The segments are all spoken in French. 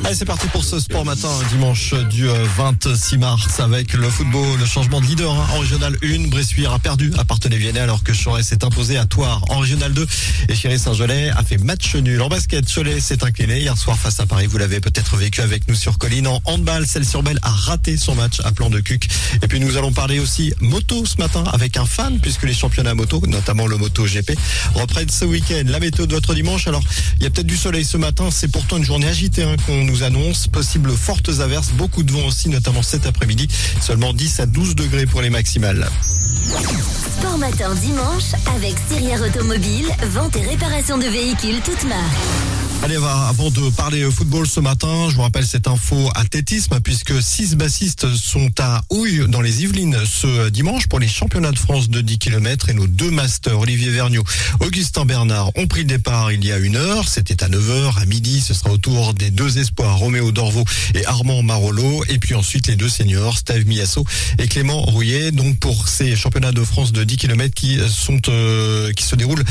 Allez, c'est parti pour ce sport matin, dimanche du 26 mars avec le football, le changement de leader en Régional 1. Bressuire a perdu à Parthenay-Viennet alors que Cholet s'est imposé à Thouars en Régional 2 et Chéry-Saint-Gelais a fait match nul. En basket, Cholet s'est incliné hier soir face à Paris. Vous l'avez peut-être vécu avec nous sur Colline. En handball, Celles-sur-Belle a raté son match à Plan de Cuc. Et puis nous allons parler aussi moto ce matin avec un fan puisque les championnats moto, notamment le Moto GP, reprennent ce week-end. La météo de votre dimanche, alors il y a peut-être du soleil ce matin, c'est pourtant une journée agitée qu'on nous annonce. Possibles fortes averses, beaucoup de vent aussi, notamment cet après-midi. Seulement 10 à 12 degrés pour les maximales. Sport matin dimanche avec Sirière Automobile, vente et réparation de véhicules toutes marques. Allez, avant de parler football ce matin, je vous rappelle cette info athlétisme puisque 6 bassistes sont à Houille dans les Yvelines ce dimanche pour les championnats de France de 10 km et nos 2 masters, Olivier Vergniaud, Augustin Bernard, ont pris le départ il y a 1 heure. C'était à 9h, à midi, ce sera au tour des 2 espoirs, Roméo Dorvaux et Armand Marolo, et puis ensuite les 2 seniors, Steve Miasso et Clément Rouillet, donc pour ces championnats de France de 10 km qui se déroulent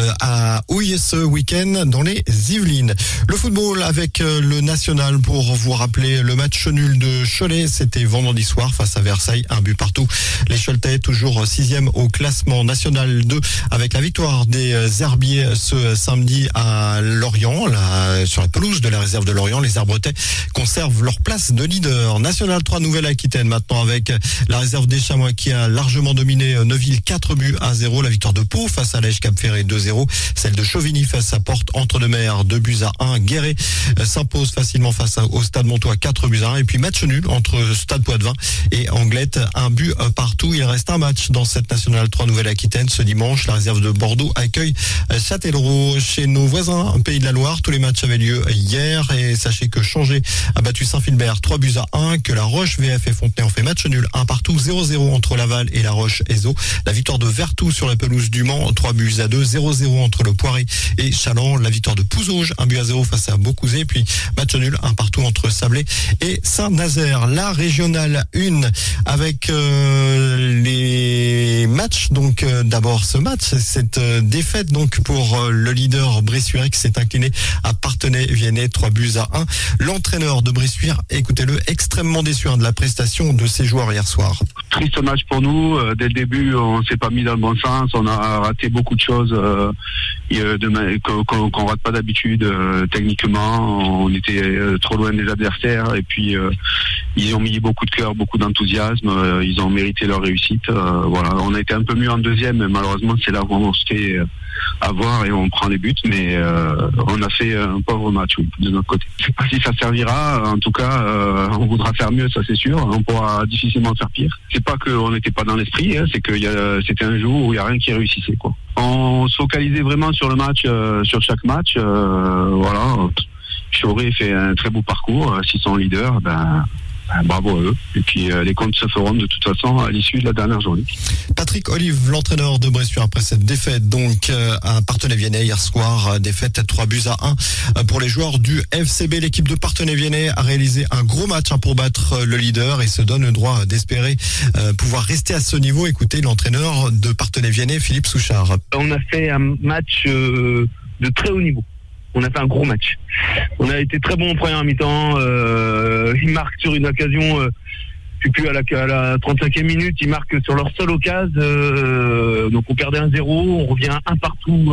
à Houille ce week-end dans les Yvelines. Le football avec le national pour vous rappeler le match nul de Cholet, c'était vendredi soir face à Versailles, 1 but partout. Les Choletais toujours 6e au classement national 2 avec la victoire des Herbiers ce samedi à Lorient, sur la pelouse de la réserve de Lorient. Les Herbretais conservent leur place de leader. National 3 Nouvelle-Aquitaine maintenant avec la réserve des Chamois qui a largement dominé Neuville 4 buts à 0. La victoire de Pau face à l'Èche Cap-Ferré 2-0. Celle de Chauvigny face à Porte Entre-deux-Mers 2 buts à 1. Guéret s'impose facilement face au Stade Montois 4 buts à 1. Et puis match nul entre Stade Poitvin et Anglette, 1 but partout. Il reste un match dans cette Nationale 3 Nouvelle-Aquitaine ce dimanche. La réserve de Bordeaux accueille Châtellerault chez nos voisins Pays de la Loire. Tous les matchs avaient lieu hier et sachez que Changé a battu Saint-Philbert 3 buts à 1, que La Roche VF et Fontenay ont fait match nul 1 partout, 0-0 entre Laval et La Roche-Ezo. La victoire de Vertou sur la pelouse du Mans 3 buts à 2, 0-0 entre le Poiré et Chaland. La victoire de Pouzauges 1 but à 0 face à Beaucouzé, puis match nul 1 partout entre Sablé et Saint-Nazaire. La Régionale 1 avec les matchs, donc d'abord ce match, cette défaite donc pour le leader Bressuire qui s'est incliné à Parthenay-Viennet 3 buts à 1. L'entraîneur de Bressuire, écoutez-le, extrêmement déçu de la prestation de ses joueurs hier soir. Triste match pour nous. Dès le début, on s'est pas mis dans le bon sens. On a raté beaucoup de choses qu'on rate pas d'habitude. Techniquement, on était trop loin des adversaires. Et puis, ils ont mis beaucoup de cœur, beaucoup d'enthousiasme. Ils ont mérité leur réussite. Voilà, on a été un peu mieux en deuxième, mais malheureusement, c'est là où on se fait avoir et on prend les buts. Mais on a fait un pauvre match de notre côté. Je sais pas si ça servira. En tout cas, on voudra faire mieux, ça c'est sûr. On pourra difficilement faire pire. C'est pas qu'on n'était pas dans l'esprit, c'est que c'était un jour où il y a rien qui réussissait, quoi. On se focalisait vraiment sur le match, sur chaque match. Voilà. Choré fait un très beau parcours. S'ils sont leaders, bravo à eux. Et puis les comptes se feront de toute façon à l'issue de la dernière journée. Patrick Olive, l'entraîneur de Bressuire après cette défaite donc à Parthenay-Viennet hier soir, défaite 3 buts à 1 pour les joueurs du FCB. L'équipe de Parthenay-Viennet a réalisé un gros match pour battre le leader et se donne le droit d'espérer pouvoir rester à ce niveau. Écoutez l'entraîneur de Parthenay-Viennet, Philippe Souchard. On a fait un match de très haut niveau. On a fait un gros match. On a été très bon en première mi-temps. Ils marquent sur une occasion, je sais plus, à la 35e minute, ils marquent sur leur seule occasion. Donc on perdait 1-0, on revient 1 partout.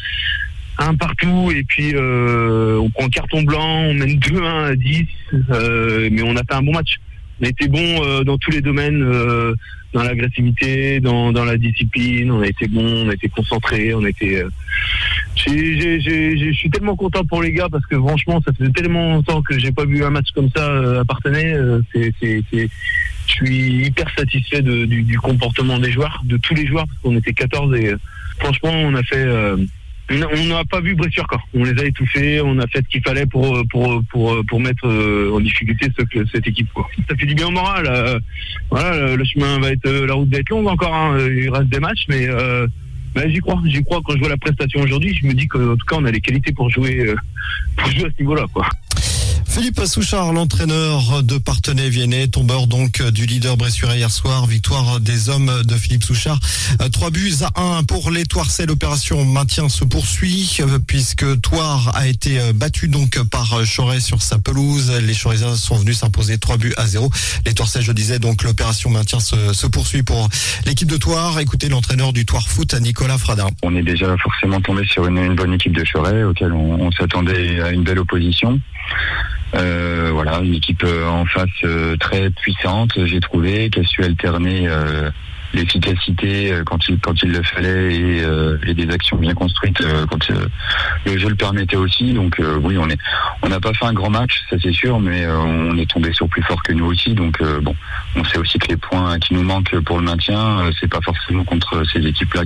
Et puis on prend carton blanc, on mène 2-1 à 10. Mais on a fait un bon match. On a été bon dans tous les domaines, dans l'agressivité, dans la discipline. On a été bon, on a été concentré, on a été... Je suis tellement content pour les gars parce que franchement, ça faisait tellement longtemps que j'ai pas vu un match comme ça à Parthenay. Je suis hyper satisfait du comportement des joueurs, de tous les joueurs, parce qu'on était 14 et franchement, on a fait... On n'a pas vu Bressuire corps. On les a étouffés, on a fait ce qu'il fallait pour mettre en difficulté cette équipe, quoi. Ça fait du bien au moral. Voilà, la route va être longue encore, hein. Il reste des matchs, mais j'y crois quand je vois la prestation aujourd'hui, je me dis qu'en tout cas on a les qualités pour jouer à ce niveau-là, quoi. Philippe Souchard, l'entraîneur de Parthenay-Viennet, tombeur donc du leader bressurais hier soir. Victoire des hommes de Philippe Souchard. 3-1 pour les Toircais. L'opération maintien se poursuit puisque Thouars a été battu donc par Choret sur sa pelouse. Les Chorésiens sont venus s'imposer 3-0. Les Toircais, je disais, donc l'opération maintien se poursuit pour l'équipe de Thouars. Écoutez l'entraîneur du Thouars Foot, Nicolas Fradin. On est déjà forcément tombé sur une bonne équipe de Choret auquel on s'attendait à une belle opposition. Voilà, une équipe en face très puissante, j'ai trouvé, qui a su alterner l'efficacité quand il le fallait et des actions bien construites quand le jeu le permettait aussi. Donc oui, on n'a pas fait un grand match, ça c'est sûr, mais on est tombé sur plus fort que nous aussi. Donc bon, on sait aussi que les points qui nous manquent pour le maintien, c'est pas forcément contre ces équipes-là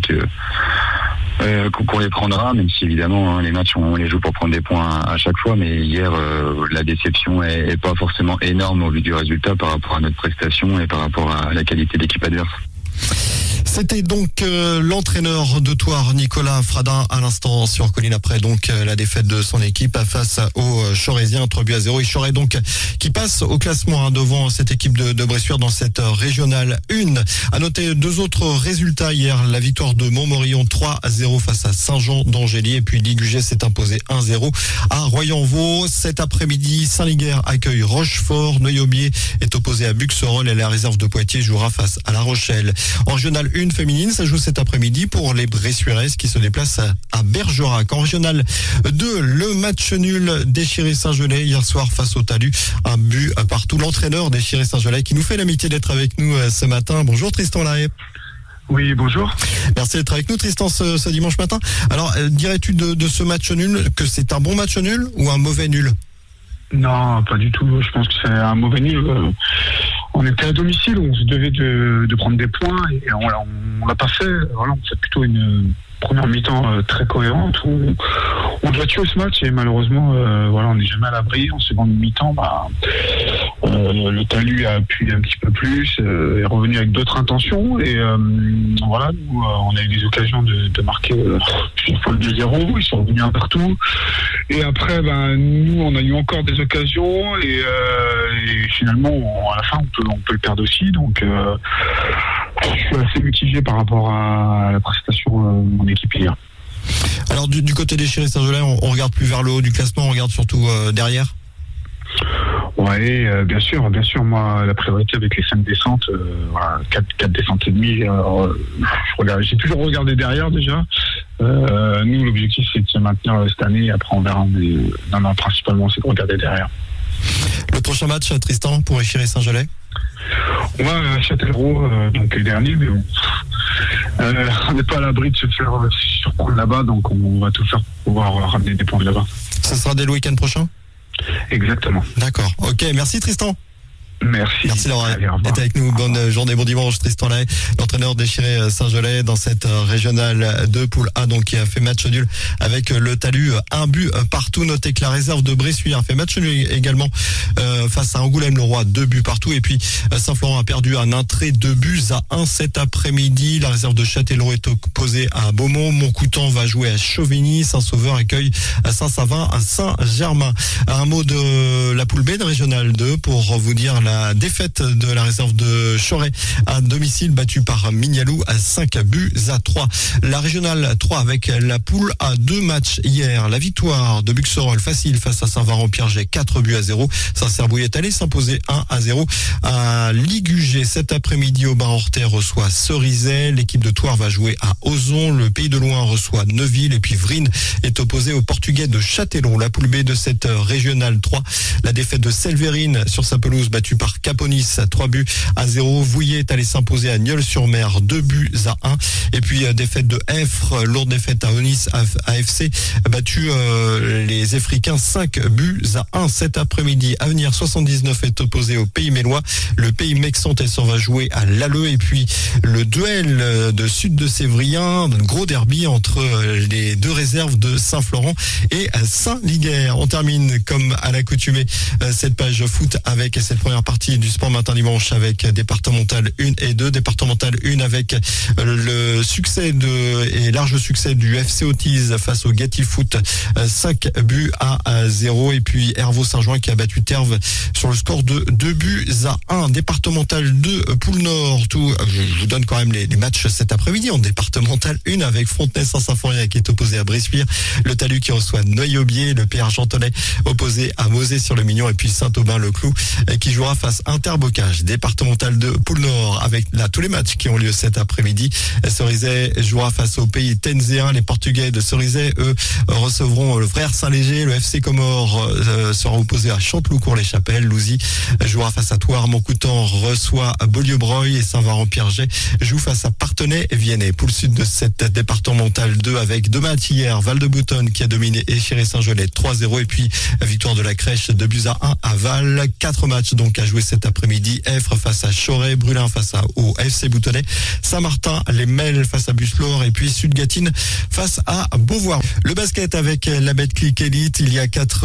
qu'on les prendra, même si évidemment les matchs on les joue pour prendre des points à chaque fois, mais hier la déception est pas forcément énorme au vu du résultat par rapport à notre prestation et par rapport à la qualité d'équipe adverse. C'était donc l'entraîneur de Thouars, Nicolas Fradin, à l'instant sur Colline, après donc la défaite de son équipe face aux Chorésiens, 3-0. Et Choret donc qui passe au classement devant cette équipe de Bressuire dans cette régionale 1. À noter deux autres résultats hier, la victoire de Montmorillon 3-0 face à Saint-Jean-d'Angély, et puis Ligugé s'est imposé 1-0 à Royan-Vaux. Cet après-midi, Saint-Liguerre accueille Rochefort, Neuilly-Aubier est opposé à Buxerolles et la réserve de Poitiers jouera face à La Rochelle. En régionale 1 féminine, ça joue cet après-midi pour les Bressuiraises qui se déplacent à Bergerac. En régional 2, le match nul d'Échiré-Saint-Gelais hier soir face au Talus, un but partout. L'entraîneur d'Échiré-Saint-Gelais qui nous fait l'amitié d'être avec nous ce matin. Bonjour Tristan Lahaye. Oui, bonjour. Merci d'être avec nous Tristan ce dimanche matin. Alors, dirais-tu de ce match nul que c'est un bon match nul ou un mauvais nul ? Non, pas du tout. Je pense que c'est un mauvais nul. On était à domicile, on se devait de prendre des points et on l'a pas fait. Voilà, on fait plutôt une première mi-temps très cohérente. On doit tuer ce match et malheureusement, voilà, on n'est jamais à l'abri. En seconde mi-temps, le Talus a appuyé un petit peu plus, est revenu avec d'autres intentions et voilà, nous, on a eu des occasions de marquer une fois le 2-0. Ils sont revenus un partout et après, nous, on a eu encore des occasions et finalement, à la fin, on peut le perdre aussi. Donc, je suis assez mitigé par rapport à la prestation de mon équipe hier. Alors du côté d'Échiré-Saint-Gelais, on regarde plus vers le haut du classement, on regarde surtout derrière. Oui, bien sûr. Moi, la priorité avec les 5 descentes, 4 descentes et demie, j'ai toujours regardé derrière déjà. Nous, l'objectif, c'est de se maintenir cette année et après on verra. Non, principalement, c'est de regarder derrière. Le prochain match, Tristan, pour Échiré-Saint-Gelais? On va à Châtellerault, donc le dernier, mais bon. On n'est pas à l'abri de se faire surprendre là-bas, donc on va tout faire pour pouvoir ramener des points de là-bas. Ça sera dès le week-end prochain? Exactement. D'accord. Ok, merci Tristan. Merci d'avoir été avec nous. Bonne journée, bon dimanche. Tristan Lahaye, l'entraîneur d'Échiré-Saint-Gelais dans cette régionale de poule A, donc qui a fait match nul avec le Talus, un but partout. Notez que la réserve de Bressuire a fait match nul également face à Angoulême-le-Roi, 2 buts partout. Et puis Saint-Florent a perdu à Nintré, 2-1 cet après-midi. La réserve de Châtellerault est opposée à Beaumont. Montcoutan va jouer à Chauvigny. Saint-Sauveur accueille à Saint-Savin, à Saint-Germain. Un mot de la poule B de régionale 2 pour vous dire la défaite de la réserve de Choret à domicile, battue par Mignalou à 5-3. La régionale 3 avec la poule à 2 matchs hier. La victoire de Buxerolles facile face à Saint-Varan-Pierget, 4-0. Saint-Cerbouille est allé s'imposer 1-0 à Ligugé. Cet après-midi, Aubin-Hortet reçoit Cerizay. L'équipe de Thouars va jouer à Ozon. Le Pays de Loing reçoit Neuville. Et puis Vrines est opposé au Portugais de Châtellon. La poule B de cette régionale 3. La défaite de Selverine sur sa pelouse, battue par Caponis, 3-0. Vouillé est allé s'imposer à Nieul-sur-Mer, 2-1. Et puis défaite de Effre, lourde défaite à Onis AFC, battu les Africains 5-1 cet après-midi. Avenir 79 est opposé au Pays Mélois. Le Pays Mexantesson va jouer à Lalleux. Et puis le duel de Sud de Sévrien, un gros derby entre les deux réserves de Saint-Florent et Saint-Liguerre. On termine comme à l'accoutumée cette page foot avec cette première partie du Sport Matin Dimanche avec départemental 1 et 2. Départemental 1 avec le succès et large succès du FC Autise face au Gatti Foot, 5-0. Et puis Hervaux Saint-Jean qui a battu Terve sur le score de 2-1. Départemental 2, Poule Nord. Je vous donne quand même les matchs cet après-midi en départemental 1 avec Fontenay-Saint-Symphorien qui est opposé à Bressuire, le Talus qui reçoit Neuilly-Aubier, le PR Argentonais opposé à Mosée-sur-le-Mignon et puis Saint-Aubin-le-Clou qui jouera face à Interbocage. Départemental 2, Poule Nord avec là tous les matchs qui ont lieu cet après-midi. Cerizay jouera face au pays Tenzéen. Les Portugais de Cerizay, eux, recevront le Frère Saint-Léger. Le FC Comore sera opposé à Chanteloup-Cour-les-Chapelles. Louzy jouera face à Thouars. Montcoutan reçoit Beaulieu-Broglie et Saint-Varan-Pierget joue face à Parthenay-Viennet. Poule sud de cette départementale 2 avec 2 matchs hier. Val-de-Boutonne qui a dominé Échiré-Saint-Gelais 3-0 et puis victoire de la Crèche 2-1 à Val. 4 matchs donc à jouer cet après-midi. Effre face à Choret, Brulin face au FC Boutonnet, Saint-Martin, les Melles face à Busselor et puis Sud-Gatine face à Beauvoir. Le basket avec la Betclic Elite, il y a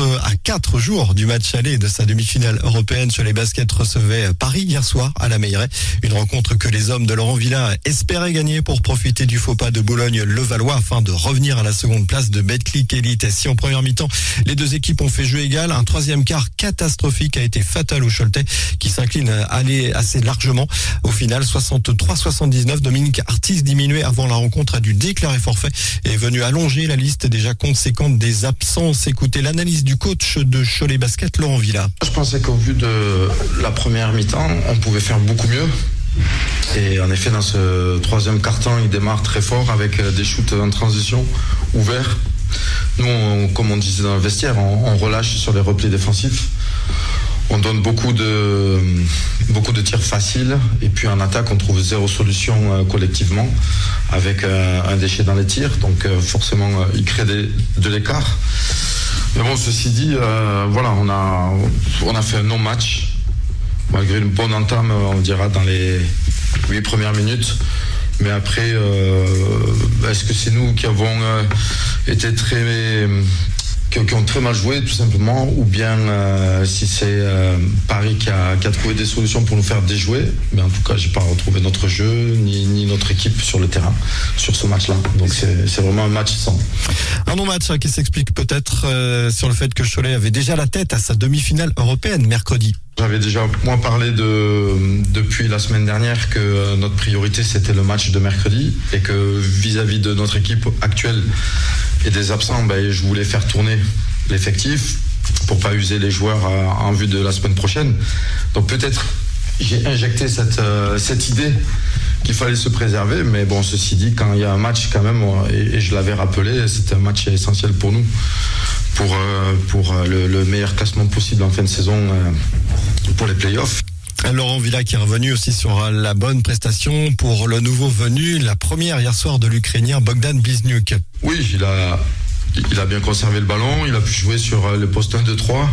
4 jours du match aller de sa demi-finale européenne sur les baskets recevait Paris hier soir à la Meilleraie. Une rencontre que les hommes de Laurent Villa espéraient gagner pour profiter du faux pas de Boulogne-Levallois afin de revenir à la seconde place de Betclic Elite. Et si en première mi-temps, les deux équipes ont fait jeu égal, un troisième quart catastrophique a été fatal aux Choletais qui s'incline assez largement. Au final, 63-79, Dominique Artis, diminué avant la rencontre, a dû déclarer forfait et est venu allonger la liste déjà conséquente des absences. Écoutez l'analyse du coach de Cholet Basket, Laurent Villa. Je pensais qu'au vu de la première mi-temps, on pouvait faire beaucoup mieux. Et en effet, dans ce troisième quart-temps, il démarre très fort avec des shoots en transition ouverts. Nous, comme on disait dans le vestiaire, on relâche sur les replis défensifs. On donne beaucoup de tirs faciles et puis en attaque on trouve zéro solution collectivement avec un déchet dans les tirs, donc forcément il crée de l'écart. Mais bon, ceci dit, voilà, on a fait un non-match malgré une bonne entame, on dira, dans les 8 premières minutes. Mais après, est-ce que c'est nous qui avons été qui ont très mal joué tout simplement, ou bien si c'est Paris qui a trouvé des solutions pour nous faire déjouer. Mais en tout cas, j'ai pas retrouvé notre jeu ni notre équipe sur le terrain sur ce match-là. Donc c'est vraiment un match sans. Un non-match qui s'explique peut-être sur le fait que Cholet avait déjà la tête à sa demi-finale européenne mercredi. J'avais déjà parlé depuis la semaine dernière que notre priorité c'était le match de mercredi et que vis-à-vis de notre équipe actuelle et des absents, je voulais faire tourner l'effectif pour pas user les joueurs en vue de la semaine prochaine. Donc peut-être j'ai injecté cette idée qu'il fallait se préserver, mais bon, ceci dit, quand il y a un match quand même, et je l'avais rappelé, c'était un match essentiel pour nous, pour le meilleur classement possible en fin de saison pour les playoffs. Laurent Villa qui est revenu aussi sur la bonne prestation pour le nouveau venu, la première hier soir de l'Ukrainien Bogdan Blizniuk. Oui, il a bien conservé le ballon, il a pu jouer sur le poste 1, 2, 3.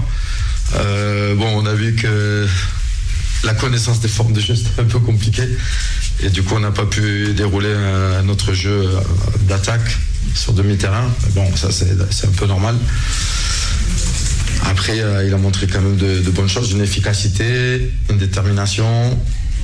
On a vu que la connaissance des formes de jeu c'était un peu compliqué et du coup on n'a pas pu dérouler notre jeu d'attaque sur demi-terrain. Bon, ça c'est un peu normal. Après, il a montré quand même de bonnes choses, une efficacité, une détermination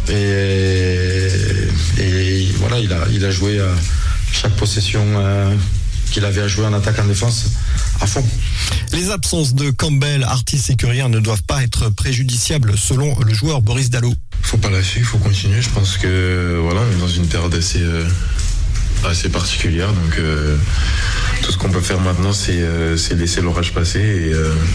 et voilà, il a joué chaque possession qu'il avait à jouer en attaque, en défense, à fond. Les absences de Campbell, Artis et Curien ne doivent pas être préjudiciables selon le joueur Boris Dallot. Faut pas lâcher, il faut continuer. Je pense que voilà, on est dans une période assez particulière, donc tout ce qu'on peut faire maintenant c'est laisser l'orage passer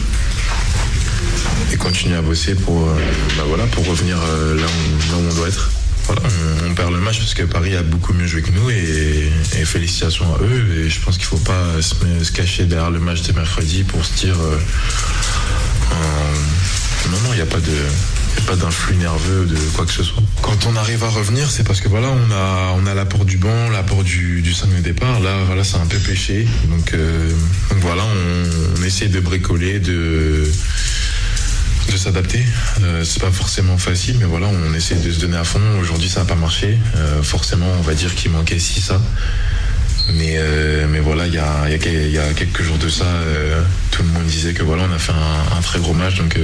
et continuer à bosser pour revenir là où on doit être. Voilà, on perd le match parce que Paris a beaucoup mieux joué que nous et félicitations à eux, et je pense qu'il ne faut pas se cacher derrière le match de mercredi pour se dire non, il n'y a pas d'influx nerveux de quoi que ce soit. Quand on arrive à revenir, c'est parce que voilà, on a l'apport du banc, l'apport du 5 de départ. Là, voilà, c'est un peu pêché. Donc voilà, on essaie de bricoler, de s'adapter. C'est pas forcément facile, mais voilà, on essaie de se donner à fond. Aujourd'hui, ça n'a pas marché. Forcément, on va dire qu'il manquait ça. Mais voilà, il y a quelques jours de ça, tout le monde disait que voilà, on a fait un très gros match. Donc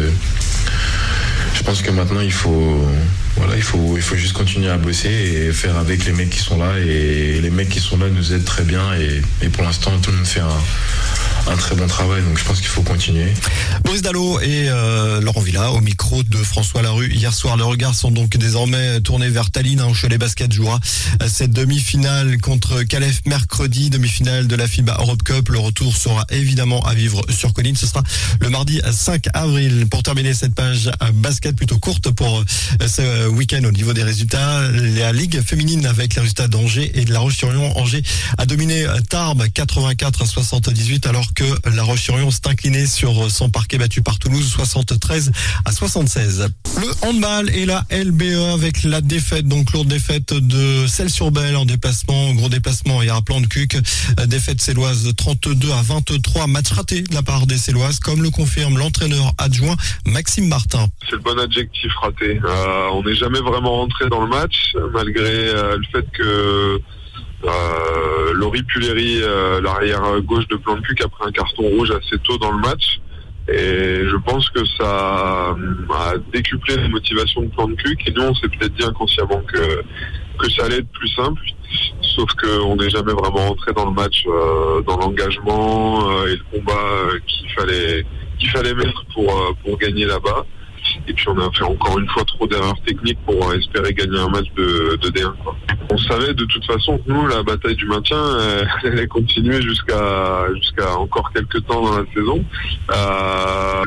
je pense que maintenant il faut juste continuer à bosser et faire avec les mecs qui sont là. Et les mecs qui sont là nous aident très bien. Et pour l'instant, tout le monde fait un très bon travail, donc je pense qu'il faut continuer. Boris Dallot et Laurent Villa au micro de François Larue hier soir. Les regards sont donc désormais tournés vers Tallinn, où Cholet Basket jouera cette demi-finale contre Calais mercredi, demi-finale de la FIBA Europe Cup. Le retour sera évidemment à vivre sur Colline. Ce sera le mardi 5 avril. Pour terminer cette page basket plutôt courte pour ce week-end au niveau des résultats, la Ligue féminine avec les résultats d'Angers et de La Roche-sur-Yon. Angers a dominé Tarbes 84-78 alors que La Roche-sur-Yon s'est inclinée sur son parquet battu par Toulouse 73-76. Le handball et la LBE avec la défaite, donc lourde défaite de Celles-sur-Belle en déplacement, gros déplacement et à plan de Cuc. Défaite céloise 32-23, match raté de la part des Céloises, comme le confirme l'entraîneur adjoint Maxime Martin. C'est le bon adjectif, raté. On n'est jamais vraiment rentré dans le match, malgré le fait que Laurie Puléry, l'arrière gauche de Plan de Cuc, a pris un carton rouge assez tôt dans le match. Et je pense que ça a décuplé la motivation de Plan de Cuc. Et nous, on s'est peut-être dit inconsciemment que ça allait être plus simple. Sauf qu'on n'est jamais vraiment rentré dans le match, dans l'engagement et le combat qu'il fallait mettre pour gagner là-bas. Et puis on a fait encore une fois trop d'erreurs techniques pour espérer gagner un match de D1, quoi. On savait de toute façon que nous, la bataille du maintien, elle allait continuer jusqu'à encore quelques temps dans la saison. Là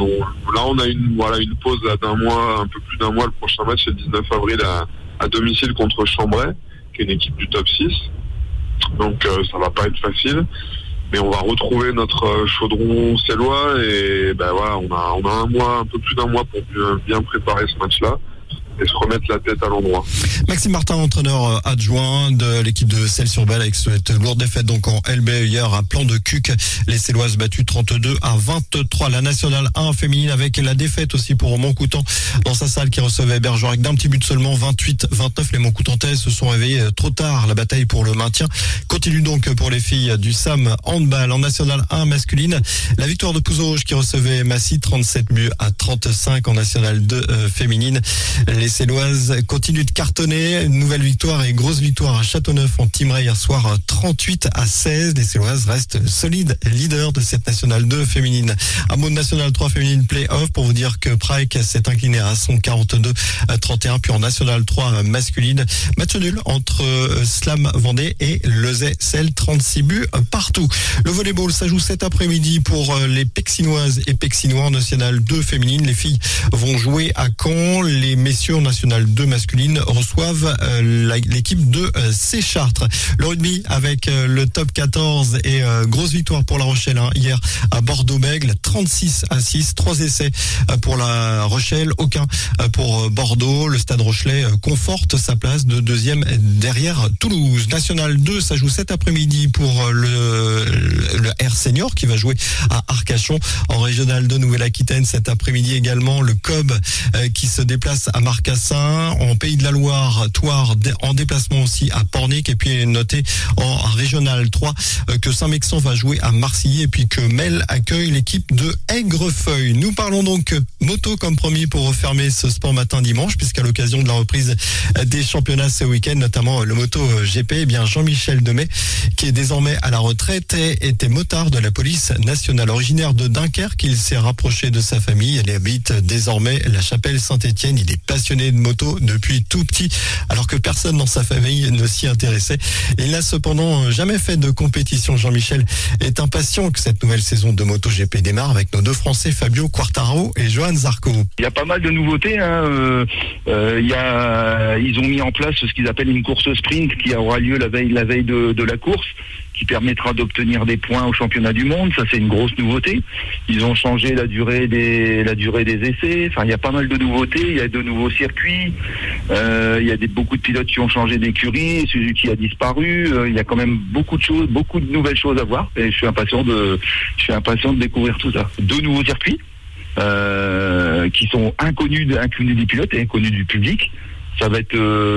on a une pause d'un mois, un peu plus d'un mois. Le prochain match c'est le 19 avril à domicile contre Chambray, qui est une équipe du top 6. Donc ça va pas être facile. Mais on va retrouver notre chaudron célois et voilà, on a un peu plus d'un mois pour bien préparer ce match-là et se remettre la tête à l'endroit. Maxime Martin, entraîneur adjoint de l'équipe de Celles-sur-Belle avec cette lourde défaite donc en LBE hier à Plan de Cuc. Les Céloises battues 32-23. La Nationale 1 féminine avec la défaite aussi pour Montcoutan dans sa salle qui recevait Bergerac d'un petit but seulement, 28-29. Les Montcoutantais se sont réveillés trop tard. La bataille pour le maintien continue donc pour les filles du SAM handball. En Nationale 1 masculine, la victoire de Pouzauges qui recevait Massy 37-35. En Nationale 2 féminine, les Céloises continuent de cartonner. Une nouvelle victoire et grosse victoire à Châteauneuf en Thymerais hier soir 38-16. Les Céloises restent solides leaders de cette Nationale 2 féminine. Un mot de Nationale 3 féminine play-off pour vous dire que Prague s'est incliné à son 42-31. Puis en Nationale 3 masculine, match nul entre Slam Vendée et Lezay-Celle, 36 buts partout. Le volleyball, ça joue cet après-midi pour les Pexinoises et Pexinois en Nationale 2 féminine. Les filles vont jouer à Caen. Les messieurs en Nationale 2 masculine reçoivent l'équipe de Séchartres. Le rugby avec le top 14 et grosse victoire pour La Rochelle hier à Bordeaux-Bègles, 36-6, 3 essais pour La Rochelle, aucun pour Bordeaux. Le Stade Rochelais conforte sa place de deuxième derrière Toulouse. Nationale 2, ça joue cet après-midi pour le R Senior qui va jouer à Arcachon. En Régionale 2 Nouvelle-Aquitaine cet après-midi également, le COB qui se déplace à Marcassin. En Pays de la Loire, Thouars en déplacement aussi à Pornic. Et puis noté en Régionale 3 que Saint-Mexan va jouer à Marcilly et puis que Mel accueille l'équipe de Aigrefeuille. Nous parlons donc moto comme promis pour refermer ce Sport Matin dimanche, puisqu'à l'occasion de la reprise des championnats ce week-end, notamment le moto GP, eh bien Jean-Michel Demey, qui est désormais à la retraite, était motard de la police nationale. Originaire de Dunkerque, il s'est rapproché de sa famille. Il habite désormais la Chapelle Saint-Étienne. Il est passionné de moto depuis tout petit, alors que personne dans sa famille ne s'y intéressait. Il n'a cependant jamais fait de compétition. Jean-Michel est impatient que cette nouvelle saison de MotoGP démarre avec nos deux Français, Fabio Quartararo et Johan Zarco. Il y a pas mal de nouveautés. Ils ont mis en place ce qu'ils appellent une course sprint qui aura lieu la veille de la course, qui permettra d'obtenir des points au championnat du monde. Ça, c'est une grosse nouveauté. Ils ont changé la durée des essais. Enfin, il y a pas mal de nouveautés. Il y a de nouveaux circuits. Il y a beaucoup de pilotes qui ont changé d'écurie. Suzuki a disparu. Il y a quand même beaucoup de choses, beaucoup de nouvelles choses à voir. Et je suis impatient de découvrir tout ça. 2 nouveaux circuits qui sont inconnus des pilotes et inconnus du public. ça va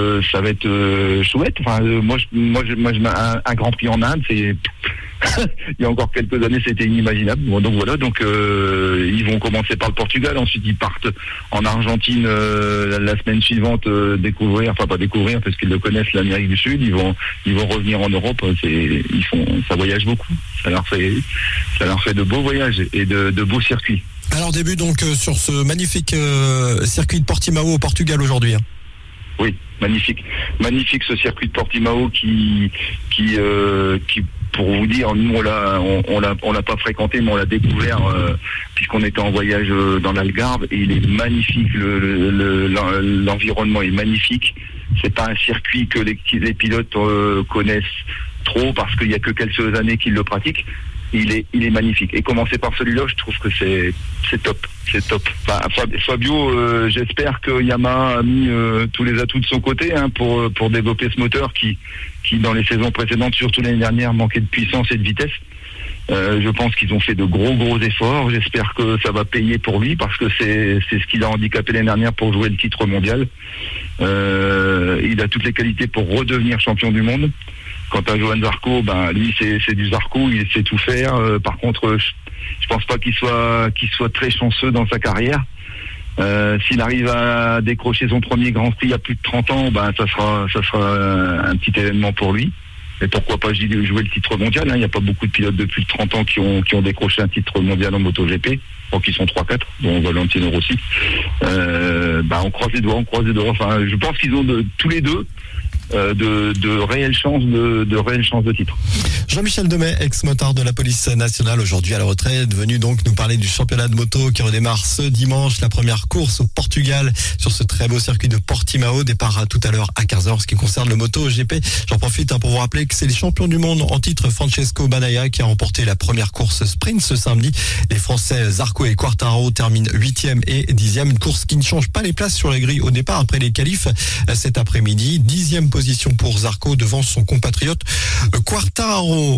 être chouette. Enfin, moi, un Grand Prix en Inde, c'est il y a encore quelques années, c'était inimaginable. Bon, donc voilà, ils vont commencer par le Portugal, ensuite ils partent en Argentine la semaine suivante pas découvrir parce qu'ils le connaissent, l'Amérique du Sud. Ils vont revenir en Europe. Ça voyage beaucoup. Ça leur fait de beaux voyages et de beaux circuits. Alors début donc sur ce magnifique circuit de Portimao au Portugal aujourd'hui. Oui, magnifique ce circuit de Portimao qui pour vous dire, nous on l'a pas fréquenté, mais on l'a découvert puisqu'on était en voyage dans l'Algarve, et il est magnifique. L'environnement est magnifique. C'est pas un circuit que les pilotes connaissent trop parce qu'il y a que quelques années qu'ils le pratiquent. Il est magnifique. Et commencer par celui-là, je trouve que c'est top. C'est top. Enfin, Fabio, j'espère que Yamaha a mis tous les atouts de son côté pour développer ce moteur qui dans les saisons précédentes, surtout l'année dernière, manquait de puissance et de vitesse. Je pense qu'ils ont fait de gros efforts. J'espère que ça va payer pour lui parce que c'est ce qui l'a handicapé l'année dernière pour jouer le titre mondial. Il a toutes les qualités pour redevenir champion du monde. Quant à Johan Zarco, lui c'est du Zarco, il sait tout faire. Par contre, je pense pas qu'il soit très chanceux dans sa carrière. S'il arrive à décrocher son premier Grand Prix à plus de 30 ans, ça sera un petit événement pour lui. Et pourquoi pas jouer le titre mondial, hein. Il n'y a pas beaucoup de pilotes de plus de 30 ans qui ont décroché un titre mondial en MotoGP. Donc ils sont 3-4, dont Valentino Rossi. On croise les doigts. Enfin, je pense qu'ils ont tous les deux de réelles chances de titre. Jean-Michel Demet, ex-motard de la police nationale, aujourd'hui à la retraite, venu donc nous parler du championnat de moto qui redémarre ce dimanche, la première course au Portugal sur ce très beau circuit de Portimao. Départ tout à l'heure à 15h en ce qui concerne le MotoGP. J'en profite pour vous rappeler que c'est les champions du monde en titre Francesco Bagnaia qui a remporté la première course sprint ce samedi. Les Français Zarco et Quartararo terminent 8e et 10e. Une course qui ne change pas les places sur la grille au départ après les qualifs cet après-midi. 10e position pour Zarco devant son compatriote Quartararo.